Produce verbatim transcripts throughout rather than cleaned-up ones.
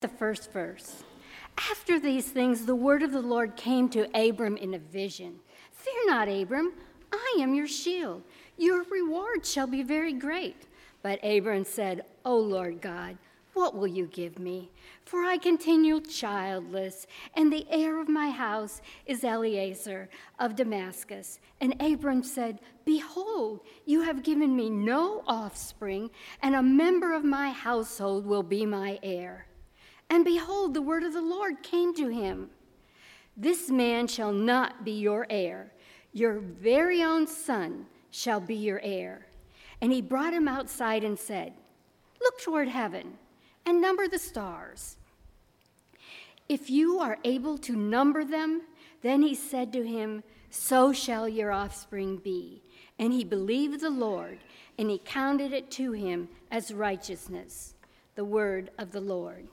The first verse. After these things, the word of the Lord came to Abram in a vision. Fear not, Abram, I am your shield. Your reward shall be very great. But Abram said, O Lord God, what will you give me? For I continue childless, and the heir of my house is Eliezer of Damascus. And Abram said, Behold, you have given me no offspring, and a member of my household will be my heir. And behold, the word of the Lord came to him. This man shall not be your heir. Your very own son shall be your heir. And he brought him outside and said, Look toward heaven and number the stars. If you are able to number them, then he said to him, So shall your offspring be. And he believed the Lord, and he counted it to him as righteousness. The word of the Lord.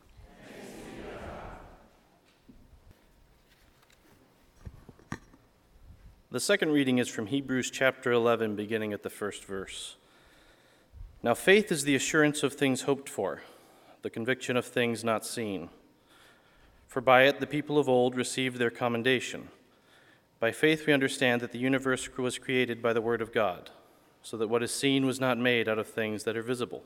The second reading is from Hebrews chapter eleven, beginning at the first verse. Now faith is the assurance of things hoped for, the conviction of things not seen. For by it the people of old received their commendation. By faith we understand that the universe was created by the word of God, so that what is seen was not made out of things that are visible.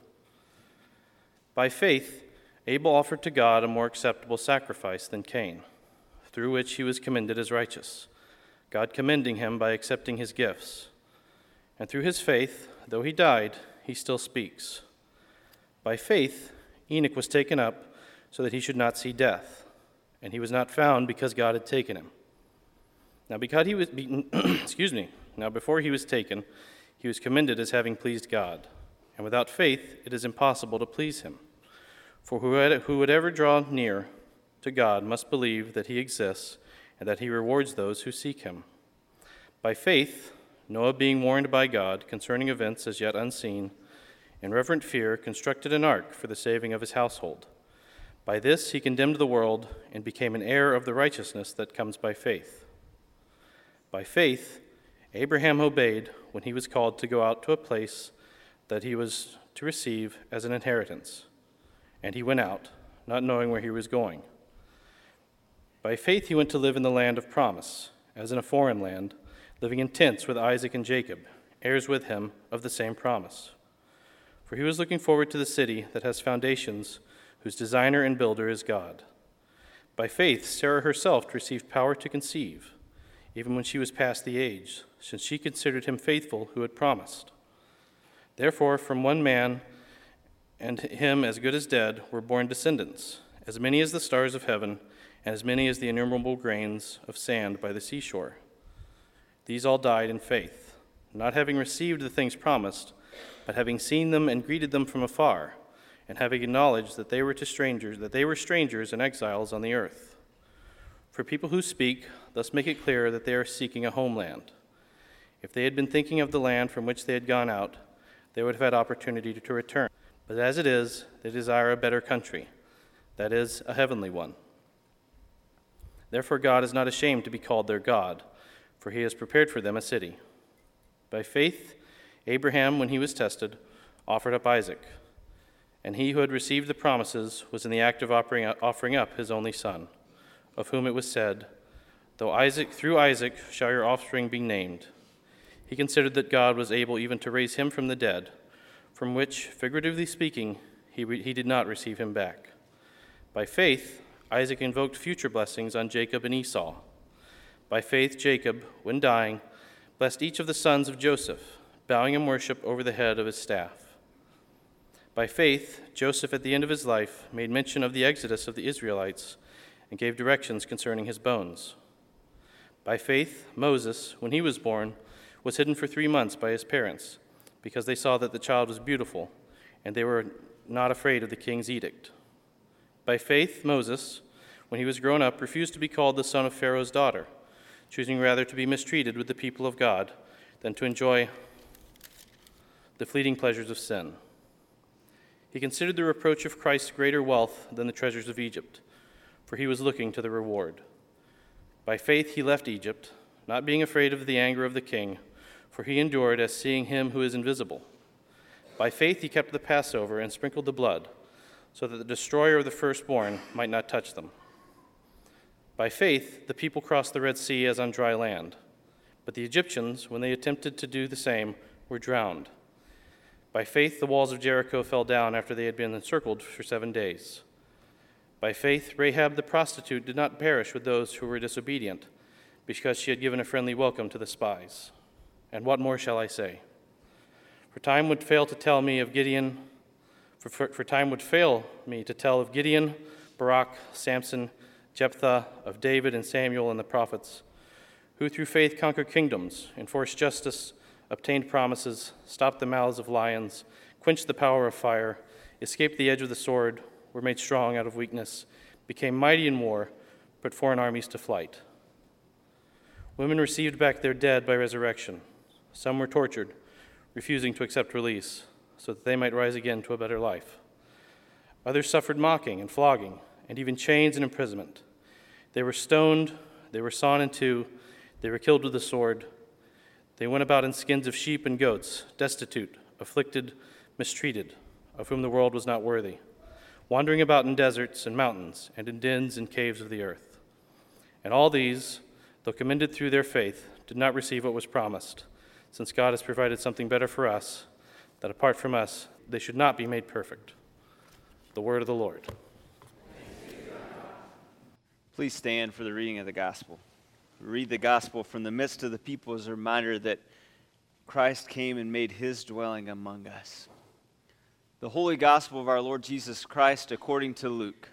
By faith Abel offered to God a more acceptable sacrifice than Cain, through which he was commended as righteous, God commending him by accepting his gifts. And through his faith, though he died, he still speaks. By faith, Enoch was taken up so that he should not see death, and he was not found because God had taken him. Now because he was beaten, excuse me, now before he was taken, he was commended as having pleased God. And without faith, it is impossible to please him. For who would ever draw near to God must believe that he exists, and that he rewards those who seek him. By faith, Noah, being warned by God concerning events as yet unseen, in reverent fear constructed an ark for the saving of his household. By this he condemned the world and became an heir of the righteousness that comes by faith. By faith, Abraham obeyed when he was called to go out to a place that he was to receive as an inheritance. And he went out, not knowing where he was going. By faith he went to live in the land of promise, as in a foreign land, living in tents with Isaac and Jacob, heirs with him of the same promise. For he was looking forward to the city that has foundations, whose designer and builder is God. By faith Sarah herself received power to conceive, even when she was past the age, since she considered him faithful who had promised. Therefore, from one man, and him as good as dead, were born descendants, as many as the stars of heaven, and as many as the innumerable grains of sand by the seashore. These all died in faith, not having received the things promised, but having seen them and greeted them from afar, and having acknowledged that they were to strangers, that they were strangers and exiles on the earth. For people who speak thus make it clear that they are seeking a homeland. If they had been thinking of the land from which they had gone out, they would have had opportunity to return. But as it is, they desire a better country, that is, a heavenly one. Therefore God is not ashamed to be called their God, for he has prepared for them a city. By faith, Abraham, when he was tested, offered up Isaac, and he who had received the promises was in the act of offering up his only son, of whom it was said, Though Isaac, through Isaac shall your offspring be named. He considered that God was able even to raise him from the dead, from which, figuratively speaking, he, re- he did not receive him back. By faith, Isaac invoked future blessings on Jacob and Esau. By faith, Jacob, when dying, blessed each of the sons of Joseph, bowing in worship over the head of his staff. By faith, Joseph, at the end of his life, made mention of the exodus of the Israelites and gave directions concerning his bones. By faith, Moses, when he was born, was hidden for three months by his parents, because they saw that the child was beautiful, and they were not afraid of the king's edict. By faith, Moses, when he was grown up, refused to be called the son of Pharaoh's daughter, choosing rather to be mistreated with the people of God than to enjoy the fleeting pleasures of sin. He considered the reproach of Christ greater wealth than the treasures of Egypt, for he was looking to the reward. By faith he left Egypt, not being afraid of the anger of the king, for he endured as seeing him who is invisible. By faith he kept the Passover and sprinkled the blood, so that the destroyer of the firstborn might not touch them. By faith, the people crossed the Red Sea as on dry land, but the Egyptians, when they attempted to do the same, were drowned. By faith, the walls of Jericho fell down after they had been encircled for seven days. By faith, Rahab the prostitute did not perish with those who were disobedient, because she had given a friendly welcome to the spies. And what more shall I say? For time would fail to tell me of Gideon, for, for, for time would fail me to tell of Gideon, Barak, Samson, Jephthah, of David and Samuel and the prophets, who through faith conquered kingdoms, enforced justice, obtained promises, stopped the mouths of lions, quenched the power of fire, escaped the edge of the sword, were made strong out of weakness, became mighty in war, put foreign armies to flight. Women received back their dead by resurrection. Some were tortured, refusing to accept release, so that they might rise again to a better life. Others suffered mocking and flogging, and even chains and imprisonment. They were stoned, they were sawn in two, they were killed with the sword. They went about in skins of sheep and goats, destitute, afflicted, mistreated, of whom the world was not worthy, wandering about in deserts and mountains and in dens and caves of the earth. And all these, though commended through their faith, did not receive what was promised, since God has provided something better for us, that apart from us, they should not be made perfect. The word of the Lord. Please stand for the reading of the gospel. Read the gospel from the midst of the people as a reminder that Christ came and made his dwelling among us. The holy gospel of our Lord Jesus Christ according to Luke.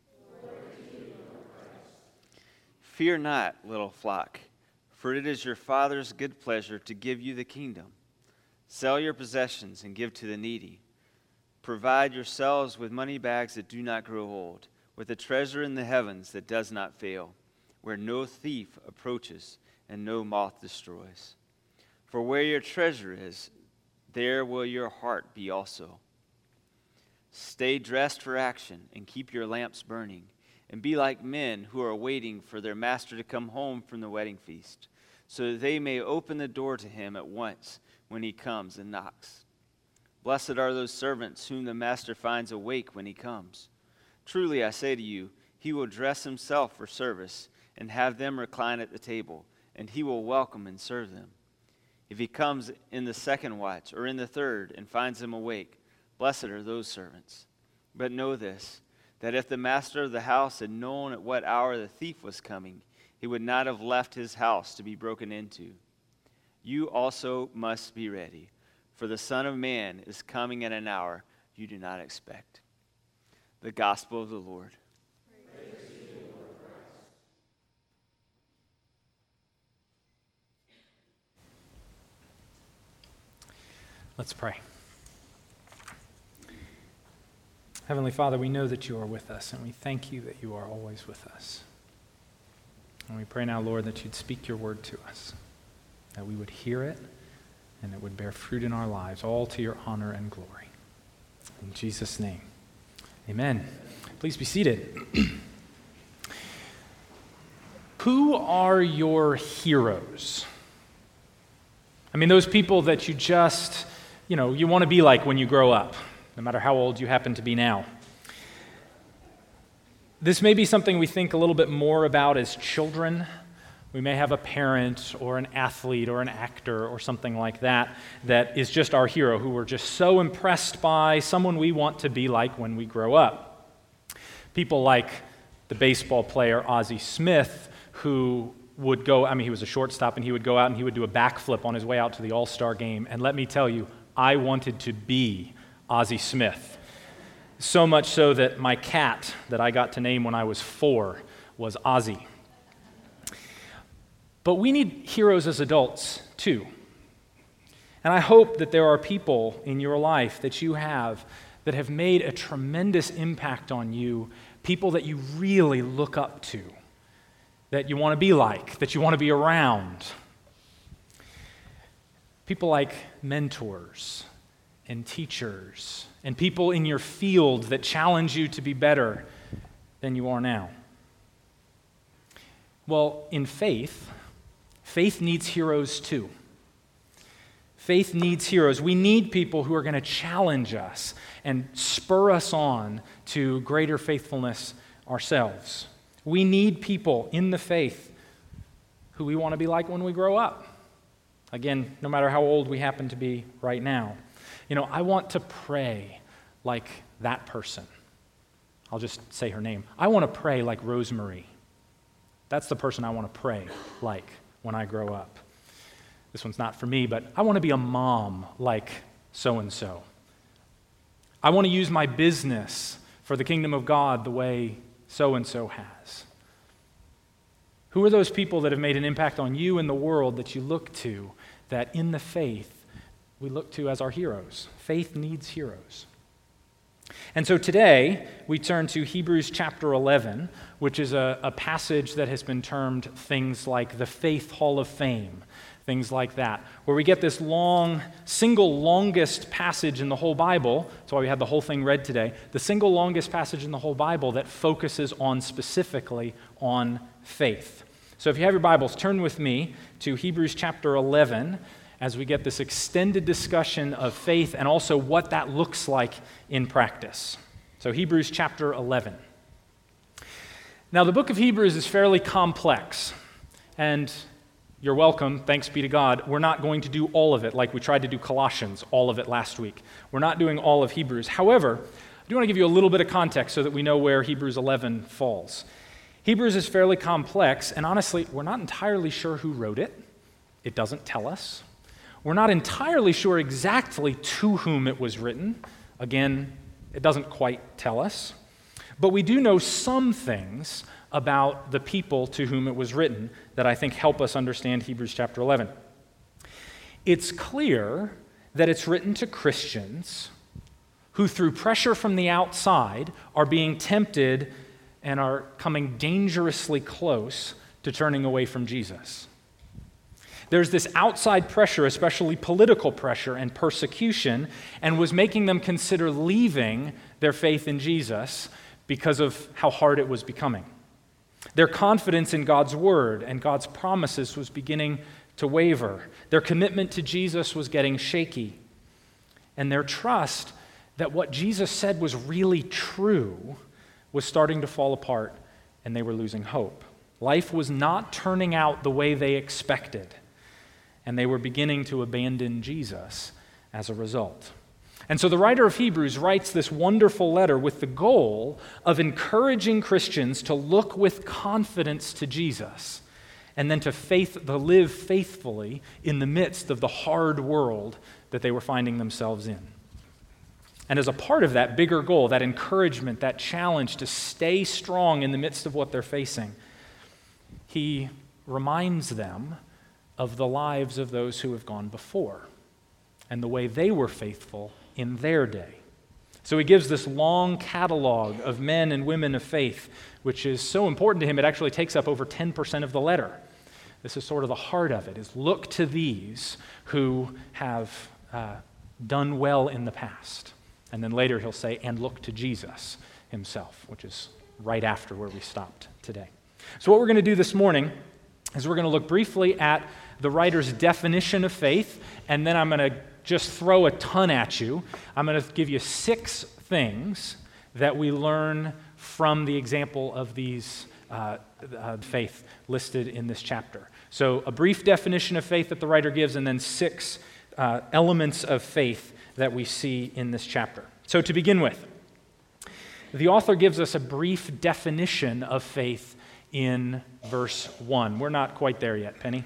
Fear not, little flock, for it is your Father's good pleasure to give you the kingdom. Sell your possessions and give to the needy. Provide yourselves with money bags that do not grow old, with a treasure in the heavens that does not fail, where no thief approaches and no moth destroys. For where your treasure is, there will your heart be also. Stay dressed for action and keep your lamps burning, and be like men who are waiting for their master to come home from the wedding feast, so that they may open the door to him at once when he comes and knocks. Blessed are those servants whom the master finds awake when he comes. Truly I say to you, he will dress himself for service and have them recline at the table, and he will welcome and serve them. If he comes in the second watch or in the third and finds them awake, blessed are those servants. But know this, that if the master of the house had known at what hour the thief was coming, he would not have left his house to be broken into. You also must be ready, for the Son of Man is coming at an hour you do not expect. The gospel of the Lord. Let's pray. Heavenly Father, we know that you are with us, and we thank you that you are always with us. And we pray now, Lord, that you'd speak your word to us, that we would hear it, and it would bear fruit in our lives, all to your honor and glory. In Jesus' name, amen. Please be seated. Who are your heroes? I mean, those people that you just, you know, you want to be like when you grow up, no matter how old you happen to be now. This may be something we think a little bit more about as children. We may have a parent or an athlete or an actor or something like that that is just our hero, who we're just so impressed by, someone we want to be like when we grow up. People like the baseball player Ozzie Smith, who would go, I mean, he was a shortstop, and he would go out and he would do a backflip on his way out to the All-Star game. And let me tell you, I wanted to be Ozzie Smith. So much so that my cat that I got to name when I was four was Ozzie. But we need heroes as adults, too. And I hope that there are people in your life that you have that have made a tremendous impact on you, people that you really look up to, that you want to be like, that you want to be around. People like mentors and teachers and people in your field that challenge you to be better than you are now. Well, in faith, faith needs heroes too. Faith needs heroes. We need people who are going to challenge us and spur us on to greater faithfulness ourselves. We need people in the faith who we want to be like when we grow up. Again, no matter how old we happen to be right now. You know, I want to pray like that person. I'll just say her name. I want to pray like Rosemary. That's the person I want to pray like when I grow up. This one's not for me, but I want to be a mom like so-and-so. I want to use my business for the kingdom of God the way so-and-so has. Who are those people that have made an impact on you and the world that you look to, that in the faith we look to as our heroes? Faith needs heroes. And so today, we turn to Hebrews chapter eleven, which is a, a passage that has been termed things like the Faith Hall of Fame, things like that, where we get this long, single longest passage in the whole Bible. That's why we had the whole thing read today. The single longest passage in the whole Bible that focuses on specifically on faith. So if you have your Bibles, turn with me to Hebrews chapter eleven as we get this extended discussion of faith and also what that looks like in practice. So Hebrews chapter eleven. Now the book of Hebrews is fairly complex, and you're welcome, thanks be to God. We're not going to do all of it like we tried to do Colossians, all of it last week. We're not doing all of Hebrews. However, I do want to give you a little bit of context so that we know where Hebrews eleven falls. Hebrews is fairly complex, and honestly, we're not entirely sure who wrote it. It doesn't tell us. We're not entirely sure exactly to whom it was written. Again, it doesn't quite tell us. But we do know some things about the people to whom it was written that I think help us understand Hebrews chapter eleven. It's clear that it's written to Christians who, through pressure from the outside, are being tempted and are coming dangerously close to turning away from Jesus. There's this outside pressure, especially political pressure and persecution, and was making them consider leaving their faith in Jesus because of how hard it was becoming. Their confidence in God's word and God's promises was beginning to waver. Their commitment to Jesus was getting shaky. And their trust that what Jesus said was really true was starting to fall apart, and they were losing hope. Life was not turning out the way they expected, and they were beginning to abandon Jesus as a result. And so the writer of Hebrews writes this wonderful letter with the goal of encouraging Christians to look with confidence to Jesus and then to faith, to live faithfully in the midst of the hard world that they were finding themselves in. And as a part of that bigger goal, that encouragement, that challenge to stay strong in the midst of what they're facing, he reminds them of the lives of those who have gone before and the way they were faithful in their day. So he gives this long catalog of men and women of faith, which is so important to him, it actually takes up over ten percent of the letter. This is sort of the heart of it, is look to these who have uh, done well in the past. And then later he'll say, and look to Jesus himself, which is right after where we stopped today. So what we're going to do this morning is we're going to look briefly at the writer's definition of faith, and then I'm going to just throw a ton at you. I'm going to give you six things that we learn from the example of these uh, uh, faith listed in this chapter. So a brief definition of faith that the writer gives, and then six uh, elements of faith that we see in this chapter. So to begin with, the author gives us a brief definition of faith in verse one. We're not quite there yet, Penny.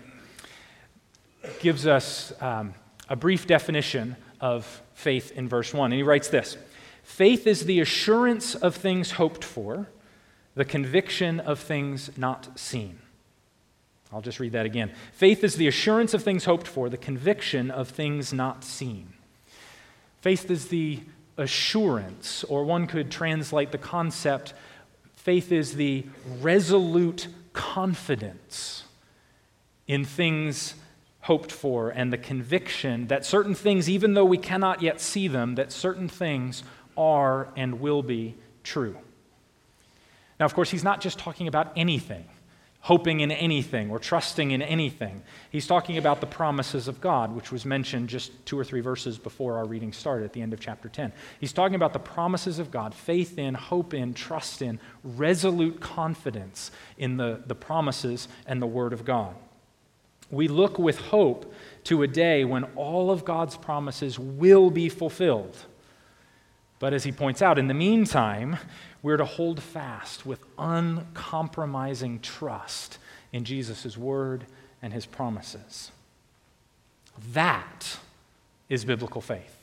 Gives us um, a brief definition of faith in verse one. And he writes this: faith is the assurance of things hoped for, the conviction of things not seen. I'll just read that again. Faith is the assurance of things hoped for, the conviction of things not seen. Faith is the assurance, or one could translate the concept, faith is the resolute confidence in things hoped for and the conviction that certain things, even though we cannot yet see them, that certain things are and will be true. Now, of course, he's not just talking about anything. hoping in anything or trusting in anything. He's talking about the promises of God, which was mentioned just two or three verses before our reading started at the end of chapter ten. He's talking about the promises of God, faith in, hope in, trust in, resolute confidence in the, the promises and the Word of God. We look with hope to a day when all of God's promises will be fulfilled. But as he points out, in the meantime, we're to hold fast with uncompromising trust in Jesus' word and his promises. That is biblical faith.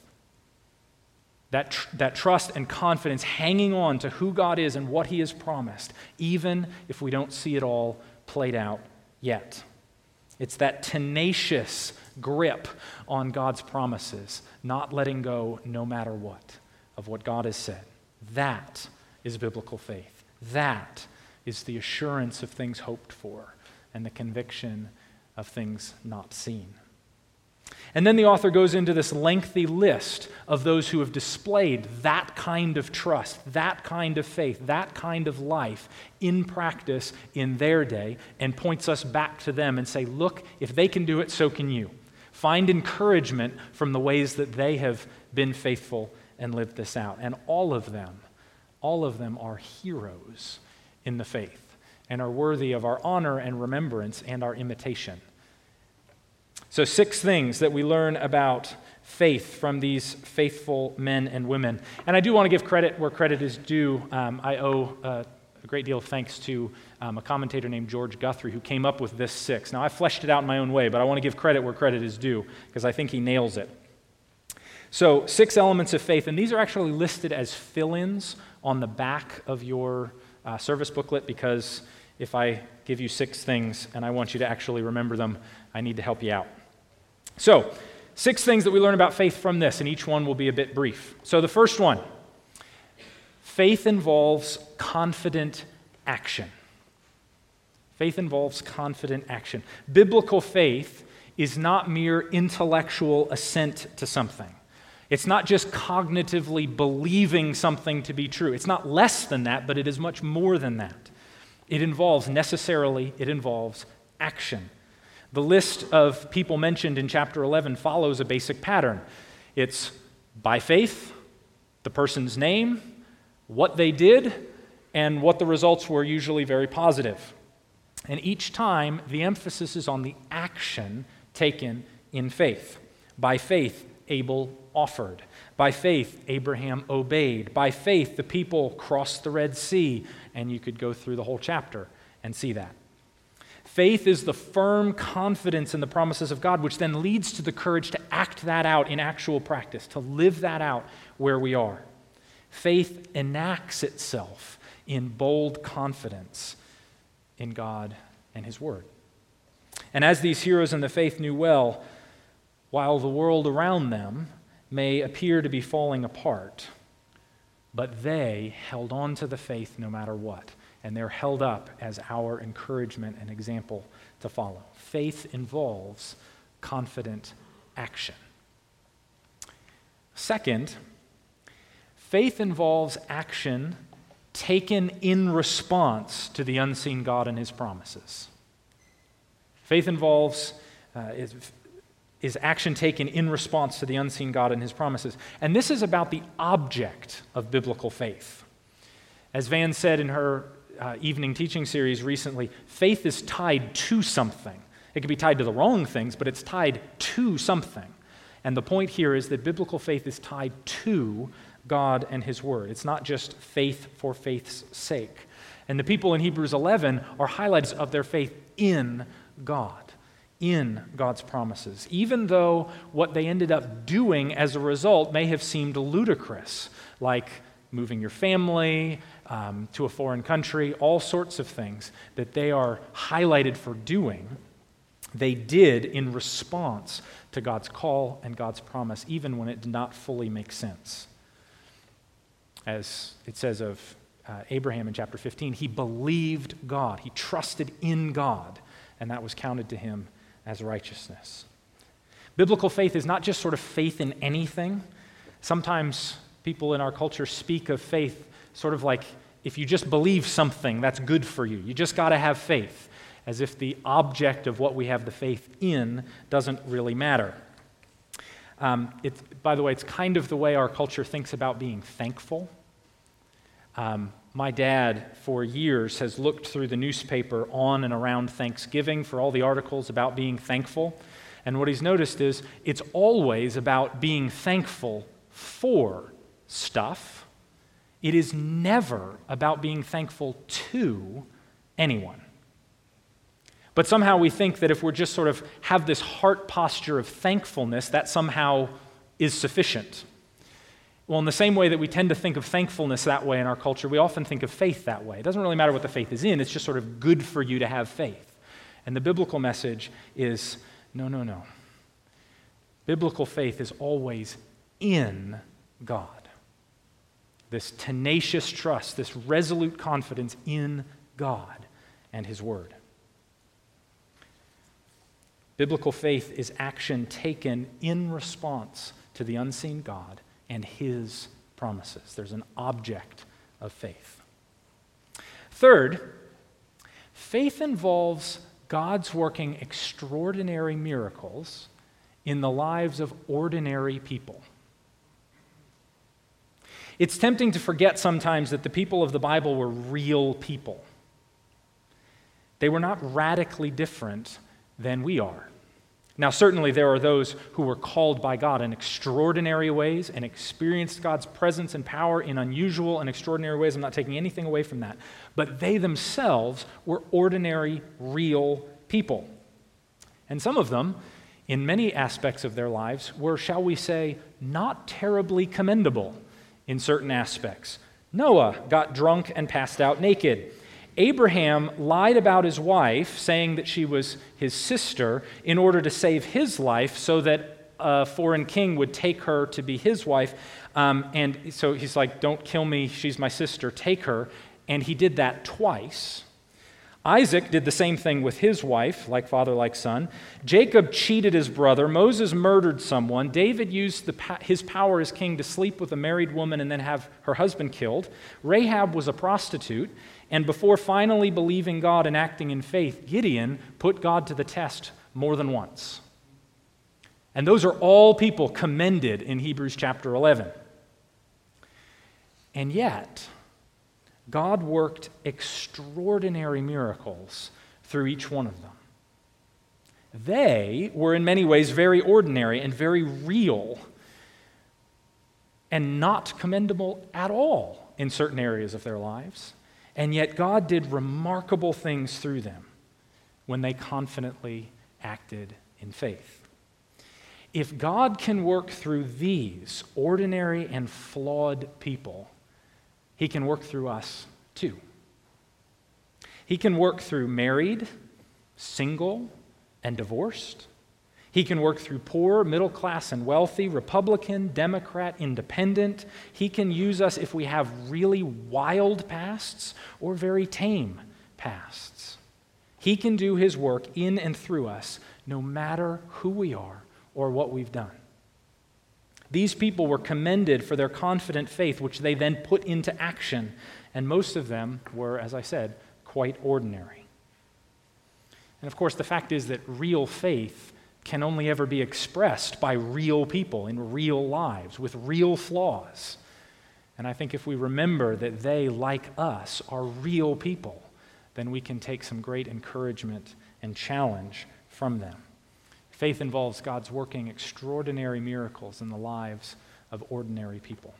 That, tr- that trust and confidence hanging on to who God is and what he has promised, even if we don't see it all played out yet. It's that tenacious grip on God's promises, not letting go no matter what of what God has said. That is biblical faith. That is the assurance of things hoped for and the conviction of things not seen. And then the author goes into this lengthy list of those who have displayed that kind of trust, that kind of faith, that kind of life in practice in their day, and points us back to them and say, look, if they can do it, so can you. Find encouragement from the ways that they have been faithful and lived this out. And all of them, all of them are heroes in the faith and are worthy of our honor and remembrance and our imitation. So six things that we learn about faith from these faithful men and women. And I do want to give credit where credit is due. Um, I owe uh, a great deal of thanks to um, a commentator named George Guthrie who came up with this six. Now, I fleshed it out in my own way, but I want to give credit where credit is due because I think he nails it. So six elements of faith, and these are actually listed as fill-ins on the back of your uh, service booklet, because if I give you six things and I want you to actually remember them, I need to help you out. So, six things that we learn about faith from this, and each one will be a bit brief. So the first one, faith involves confident action. Faith involves confident action. Biblical faith is not mere intellectual assent to something. It's not just cognitively believing something to be true. It's not less than that, but it is much more than that. It involves, necessarily, it involves action. The list of people mentioned in chapter eleven follows a basic pattern. It's by faith, the person's name, what they did, and what the results were, usually very positive. And each time, the emphasis is on the action taken in faith. By faith, Abel offered. By faith, Abraham obeyed. By faith, the people crossed the Red Sea, and you could go through the whole chapter and see that. Faith is the firm confidence in the promises of God, which then leads to the courage to act that out in actual practice, to live that out where we are. Faith enacts itself in bold confidence in God and His Word. And as these heroes in the faith knew well, while the world around them may appear to be falling apart, but they held on to the faith no matter what. And they're held up as our encouragement and example to follow. Faith involves confident action. Second, faith involves action taken in response to the unseen God and His promises. Faith involves uh, is, is action taken in response to the unseen God and His promises. And this is about the object of biblical faith. As Van said in her Uh, evening teaching series recently, faith is tied to something. It can be tied to the wrong things, but it's tied to something. And the point here is that biblical faith is tied to God and His Word. It's not just faith for faith's sake. And the people in Hebrews eleven are highlights of their faith in God, in God's promises, even though what they ended up doing as a result may have seemed ludicrous, like moving your family um, to a foreign country, all sorts of things that they are highlighted for doing, they did in response to God's call and God's promise, even when it did not fully make sense. As it says of uh, Abraham in chapter fifteen, he believed God, he trusted in God, and that was counted to him as righteousness. Biblical faith is not just sort of faith in anything. Sometimes people in our culture speak of faith sort of like if you just believe something, that's good for you. You just got to have faith. as if the object of what we have the faith in doesn't really matter. Um, it's, by the way, it's kind of the way our culture thinks about being thankful. Um, my dad, for years, has looked through the newspaper on and around Thanksgiving for all the articles about being thankful. And what he's noticed is it's always about being thankful for stuff. It is never about being thankful to anyone. But somehow we think that if we're just sort of have this heart posture of thankfulness, that somehow is sufficient. Well, in the same way that we tend to think of thankfulness that way in our culture, we often think of faith that way. It doesn't really matter what the faith is in, it's just sort of good for you to have faith. And the biblical message is, no, no, no. Biblical faith is always in God. This tenacious trust, this resolute confidence in God and His Word. Biblical faith is action taken in response to the unseen God and His promises. There's an object of faith. Third, faith involves God's working extraordinary miracles in the lives of ordinary people. It's tempting to forget sometimes that the people of the Bible were real people. They were not radically different than we are. Now, certainly there are those who were called by God in extraordinary ways and experienced God's presence and power in unusual and extraordinary ways. I'm not taking anything away from that. But they themselves were ordinary, real people. And some of them, in many aspects of their lives, were, shall we say, not terribly commendable in certain aspects. Noah got drunk and passed out naked. Abraham lied about his wife, saying that she was his sister, in order to save his life so that a foreign king would take her to be his wife. Um, and so he's like, don't kill me, she's my sister, take her. And he did that twice. Isaac did the same thing with his wife, like father, like son. Jacob cheated his brother. Moses murdered someone. David used the, his power as king to sleep with a married woman and then have her husband killed. Rahab was a prostitute. And before finally believing God and acting in faith, Gideon put God to the test more than once. And those are all people commended in Hebrews chapter eleven. And yet, God worked extraordinary miracles through each one of them. They were in many ways very ordinary and very real and not commendable at all in certain areas of their lives. And yet God did remarkable things through them when they confidently acted in faith. If God can work through these ordinary and flawed people, He can work through us too. He can work through married, single, and divorced. He can work through poor, middle class, and wealthy, Republican, Democrat, independent. He can use us if we have really wild pasts or very tame pasts. He can do His work in and through us no matter who we are or what we've done. These people were commended for their confident faith, which they then put into action, and most of them were, as I said, quite ordinary. And of course, the fact is that real faith can only ever be expressed by real people in real lives with real flaws. And I think if we remember that they, like us, are real people, then we can take some great encouragement and challenge from them. Faith involves God's working extraordinary miracles in the lives of ordinary people.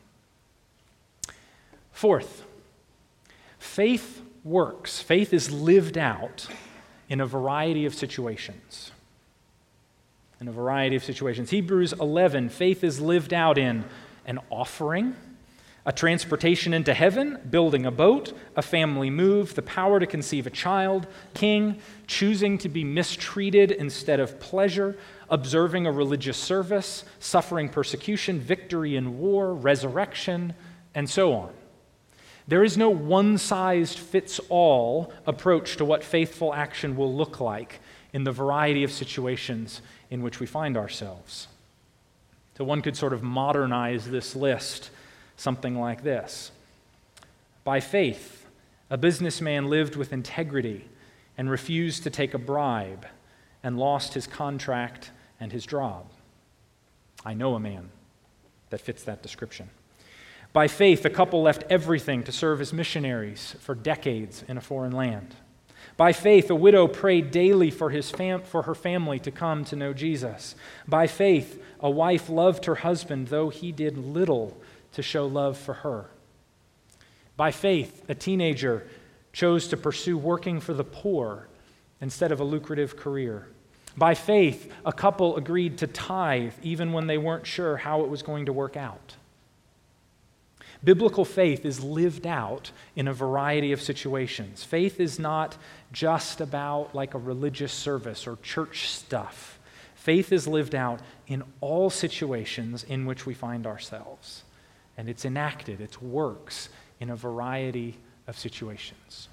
Fourth, faith works. Faith is lived out in a variety of situations. In a variety of situations. Hebrews eleven, faith is lived out in an offering, a transportation into heaven, building a boat, a family move, the power to conceive a child, king, choosing to be mistreated instead of pleasure, observing a religious service, suffering persecution, victory in war, resurrection, and so on. There is no one-size-fits-all approach to what faithful action will look like in the variety of situations in which we find ourselves. So one could sort of modernize this list something like this. By faith, a businessman lived with integrity and refused to take a bribe and lost his contract and his job. I know a man that fits that description. By faith, a couple left everything to serve as missionaries for decades in a foreign land. By faith, a widow prayed daily for, his fam- for her family to come to know Jesus. By faith, a wife loved her husband, though he did little to show love for her. By faith, a teenager chose to pursue working for the poor instead of a lucrative career. By faith, a couple agreed to tithe even when they weren't sure how it was going to work out. Biblical faith is lived out in a variety of situations. Faith is not just about like a religious service or church stuff. Faith is lived out in all situations in which we find ourselves. And it's enacted, it works in a variety of situations.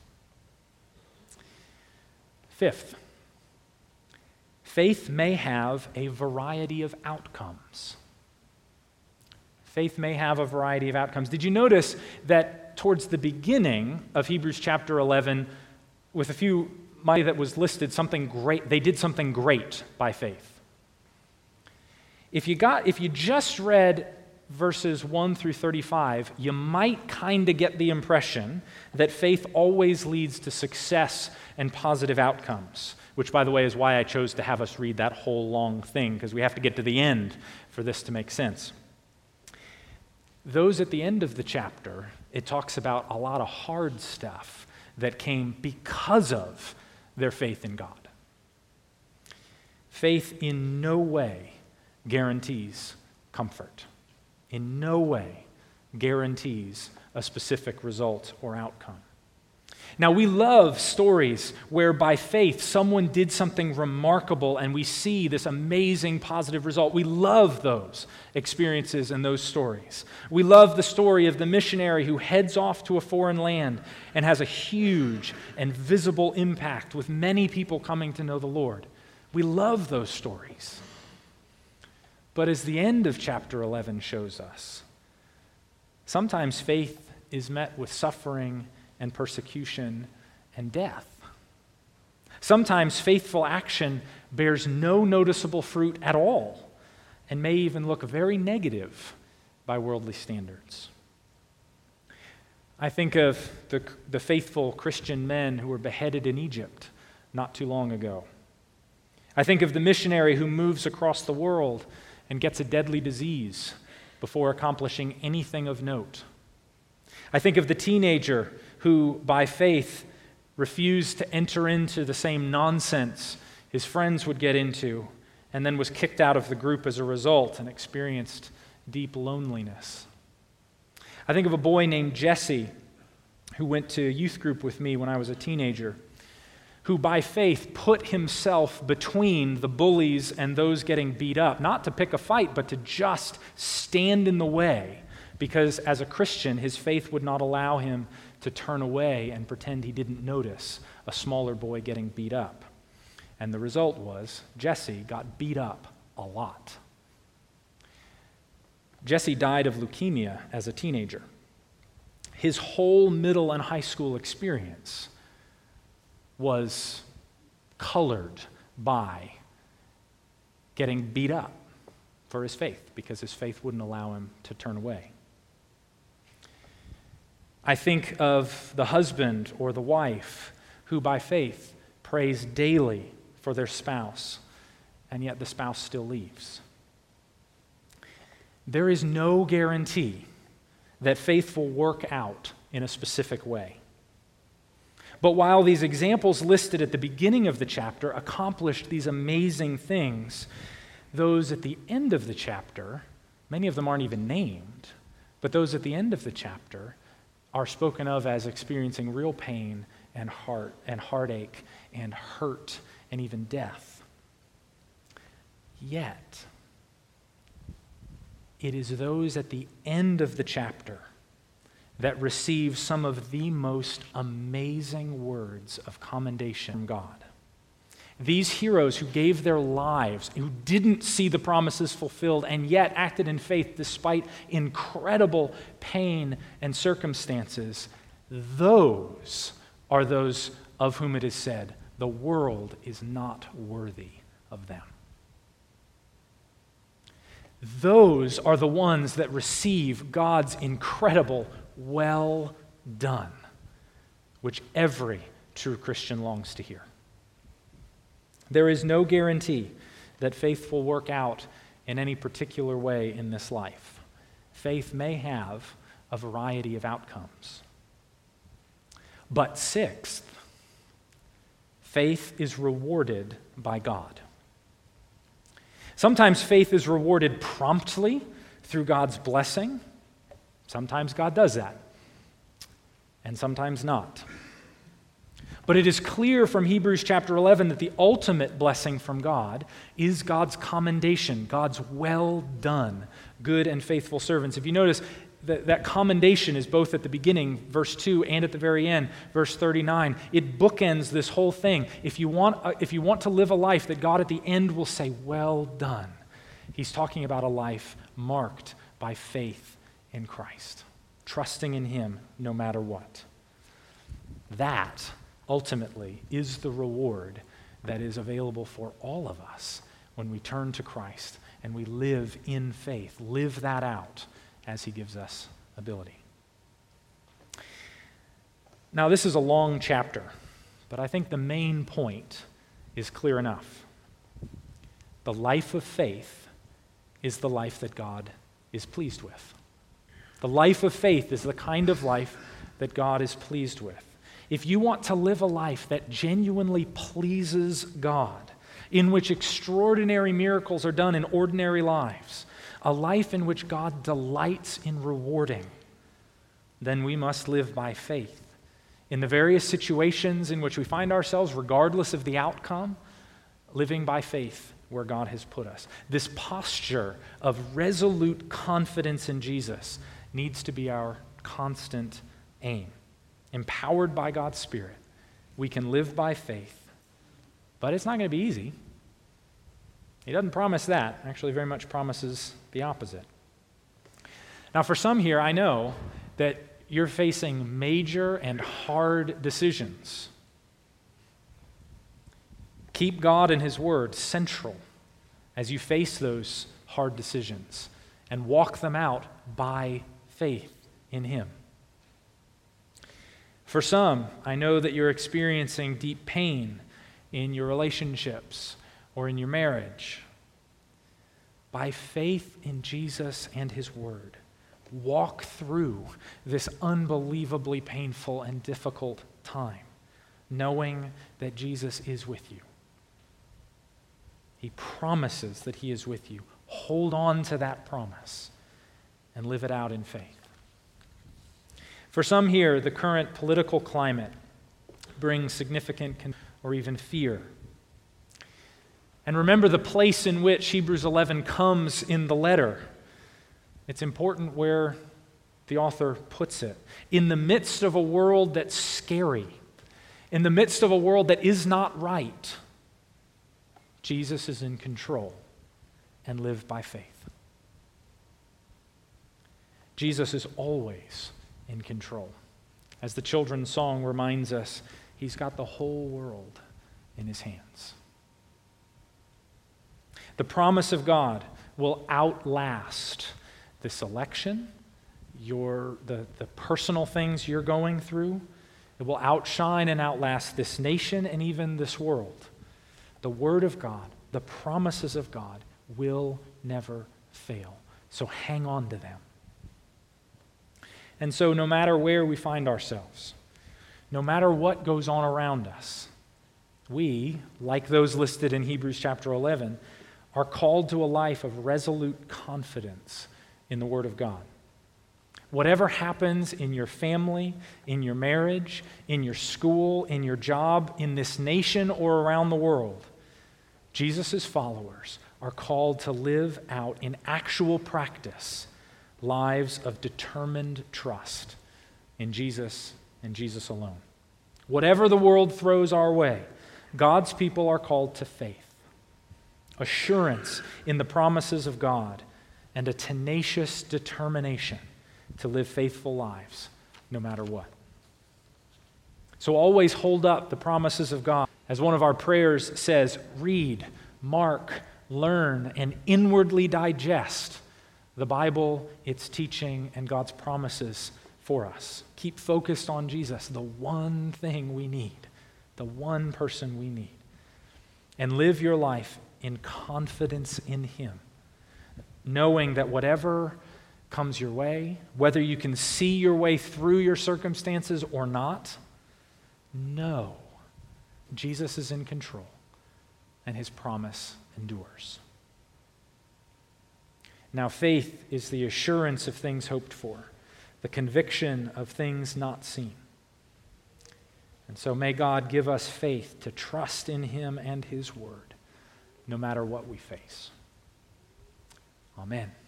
Fifth, faith may have a variety of outcomes. Faith may have a variety of outcomes. Did you notice that towards the beginning of Hebrews chapter eleven, with a few money that was listed, something great, they did something great by faith. If you got, if you just read verses one through thirty-five, you might kind of get the impression that faith always leads to success and positive outcomes, which, by the way, is why I chose to have us read that whole long thing, because we have to get to the end for this to make sense. Those at the end of the chapter, it talks about a lot of hard stuff that came because of their faith in God. Faith in no way guarantees comfort. In no way guarantees a specific result or outcome. Now, we love stories where by faith someone did something remarkable and we see this amazing positive result. We love those experiences and those stories. We love the story of the missionary who heads off to a foreign land and has a huge and visible impact with many people coming to know the Lord. We love those stories. But as the end of chapter eleven shows us, sometimes faith is met with suffering and persecution and death. Sometimes faithful action bears no noticeable fruit at all and may even look very negative by worldly standards. I think of the, the faithful Christian men who were beheaded in Egypt not too long ago. I think of the missionary who moves across the world and gets a deadly disease before accomplishing anything of note. I think of the teenager who, by faith, refused to enter into the same nonsense his friends would get into, and then was kicked out of the group as a result and experienced deep loneliness. I think of a boy named Jesse who went to youth group with me when I was a teenager, who by faith put himself between the bullies and those getting beat up, not to pick a fight, but to just stand in the way, because as a Christian, his faith would not allow him to turn away and pretend he didn't notice a smaller boy getting beat up. And the result was Jesse got beat up a lot. Jesse died of leukemia as a teenager. His whole middle and high school experience was colored by getting beat up for his faith, because his faith wouldn't allow him to turn away. I think of the husband or the wife who by faith prays daily for their spouse, and yet the spouse still leaves. There is no guarantee that faith will work out in a specific way. But while these examples listed at the beginning of the chapter accomplished these amazing things, those at the end of the chapter, many of them aren't even named, but those at the end of the chapter are spoken of as experiencing real pain and heart and heartache and hurt and even death. Yet, it is those at the end of the chapter that receive some of the most amazing words of commendation from God. These heroes who gave their lives, who didn't see the promises fulfilled, and yet acted in faith despite incredible pain and circumstances, those are those of whom it is said, The world is not worthy of them. Those are the ones that receive God's incredible "well done," which every true Christian longs to hear. There is no guarantee that faith will work out in any particular way in this life. Faith may have a variety of outcomes. But sixth, faith is rewarded by God. Sometimes faith is rewarded promptly through God's blessing. Sometimes God does that, and sometimes not. But it is clear from Hebrews chapter eleven that the ultimate blessing from God is God's commendation, God's "well done, good and faithful servants." If you notice, that, that commendation is both at the beginning, verse two, and at the very end, verse thirty-nine. It bookends this whole thing. If you want, uh, if you want to live a life that God at the end will say, "Well done," he's talking about a life marked by faith in Christ, trusting in him no matter what. That ultimately is the reward that is available for all of us when we turn to Christ and we live in faith, live that out as he gives us ability. Now, this is a long chapter, but I think the main point is clear enough. The life of faith is the life that God is pleased with. The life of faith is the kind of life that God is pleased with. If you want to live a life that genuinely pleases God, in which extraordinary miracles are done in ordinary lives, a life in which God delights in rewarding, then we must live by faith. In the various situations in which we find ourselves, regardless of the outcome, living by faith where God has put us. This posture of resolute confidence in Jesus needs to be our constant aim. Empowered by God's Spirit, we can live by faith, but it's not going to be easy. He doesn't promise that. Actually, very much promises the opposite. Now, for some here, I know that you're facing major and hard decisions. Keep God and his word central as you face those hard decisions and walk them out by faith in him. For some, I know that you're experiencing deep pain in your relationships or in your marriage. By faith in Jesus and his word, walk through this unbelievably painful and difficult time, knowing that Jesus is with you. He promises that he is with you. Hold on to that promise and live it out in faith. For some here, the current political climate brings significant con- or even fear. And remember the place in which Hebrews eleven comes in the letter. It's important where the author puts it. In the midst of a world that's scary, in the midst of a world that is not right, Jesus is in control, and live by faith. Jesus is always in control. As the children's song reminds us, he's got the whole world in his hands. The promise of God will outlast this election, your, the, the personal things you're going through. It will outshine and outlast this nation and even this world. The Word of God, the promises of God will never fail. So hang on to them. And so no matter where we find ourselves, no matter what goes on around us, we, like those listed in Hebrews chapter eleven, are called to a life of resolute confidence in the Word of God. Whatever happens in your family, in your marriage, in your school, in your job, in this nation or around the world, Jesus' followers are called to live out in actual practice lives of determined trust in Jesus and Jesus alone. Whatever the world throws our way, God's people are called to faith, assurance in the promises of God, and a tenacious determination to live faithful lives no matter what. So always hold up the promises of God. As one of our prayers says, read, mark, learn, and inwardly digest the Bible, its teaching, and God's promises for us. Keep focused on Jesus, the one thing we need, the one person we need. And live your life in confidence in Him, knowing that whatever comes your way, whether you can see your way through your circumstances or not, know Jesus is in control and His promise endures. Now, faith is the assurance of things hoped for, the conviction of things not seen. And so may God give us faith to trust in Him and His word, no matter what we face. Amen.